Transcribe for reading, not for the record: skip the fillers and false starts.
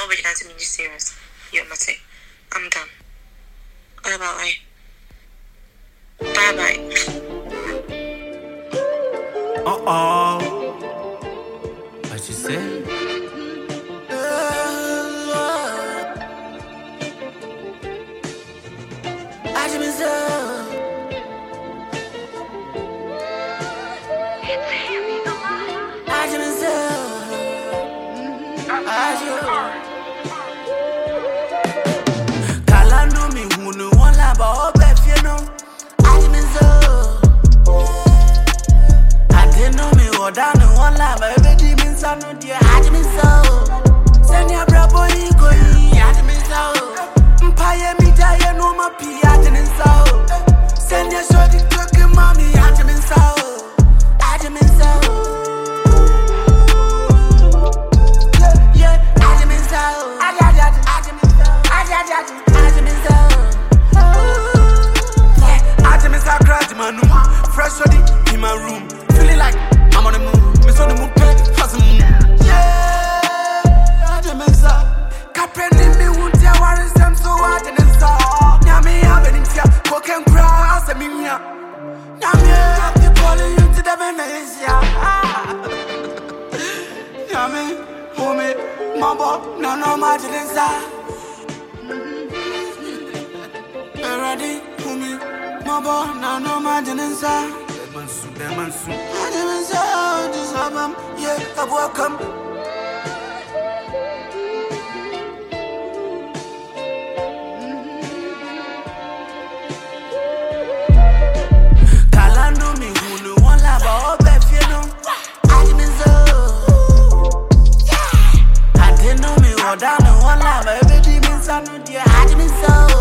already answered me this serious. You're Mate. I'm done. Bye-bye. Bye-bye. Uh-oh. What you say? Kalando mi hunu wala ba obe fieno. I didn't know me or down in one lab, every means I know dear. I didn't so. Send your bravo ego, I didn't so. Empire me die, no my pee, I didn't so. Send your shorty cooking mommy, I didn't so. I didn't so. Yeah, I didn't so. I didn't so. I didn't so. Crash my room, fresh ready in my room. Feeling like I'm on the moon, miss on the moon, hustle. Yeah, I didn't so. Captain me won't tell what is them, so I didn't so. Now me having him here, walking cross and me here. Now me after calling you to the Venetia. Now me, homie, mama, no, my didn't so. Ready, homie, mama, no, my didn't so. Demansu. I didn't say this album, yeah, I'm welcome. Kalando mi hunu wala ba obe fieno. I didn't so. I didn't know me or down in one lab, every means I know dear. I didn't so.